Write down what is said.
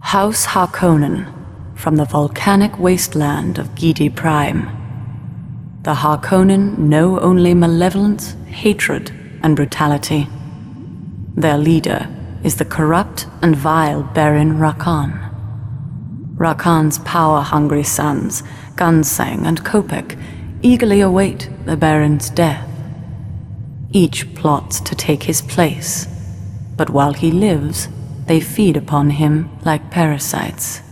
House Harkonnen, from the volcanic wasteland of Gidi Prime. The Harkonnen know only malevolence, hatred, and brutality. Their leader is the corrupt and vile Baron Rakan. Rakan's power-hungry sons, Gunsang and Kopek, eagerly await the Baron's death. Each plots to take his place, but while he lives, they feed upon him like parasites.